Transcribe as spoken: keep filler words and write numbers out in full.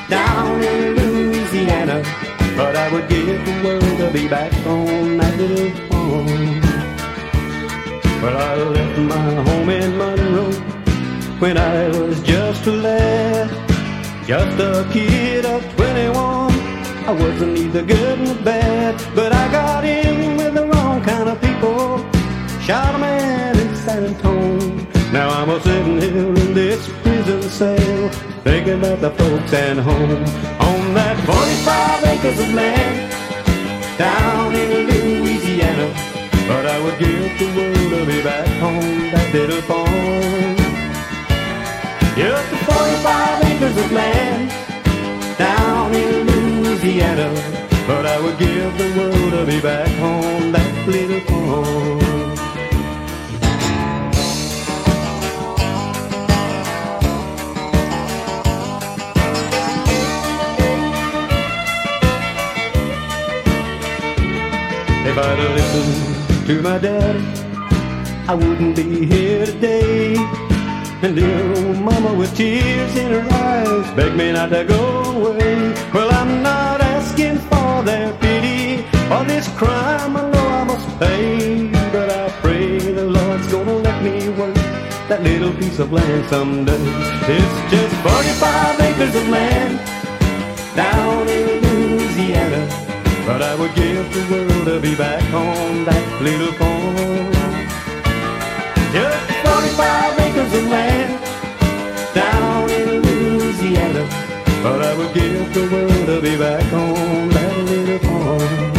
down in Louisiana. But I would give the world to be back on that little farm. Well, I left my home in Monroe when I was just a lad, just a kid of twenty-one. I wasn't neither good nor bad, but I got in with the wrong kind of people. Shot a man in San Antonio. Now I'm a sitting here in this prison cell, thinking about the folks at home on that forty-five acres of land down in Louisiana. But I would give the world to be back on that little farm. Just the forty-five acres of land down in Louisiana. But I would give the world to be back on that little farm. If I'd have listened to my daddy, I wouldn't be here today. And dear old mama with tears in her eyes begged me not to go away. Well, I'm not asking for their pity for this crime I know I must pay, but I pray the Lord's gonna let me work that little piece of land someday. It's just forty-five acres of land down in Louisiana. But I would give the world to be back on that little farm. Just forty-five acres of land down in Louisiana. But I would give the world to be back on that little farm.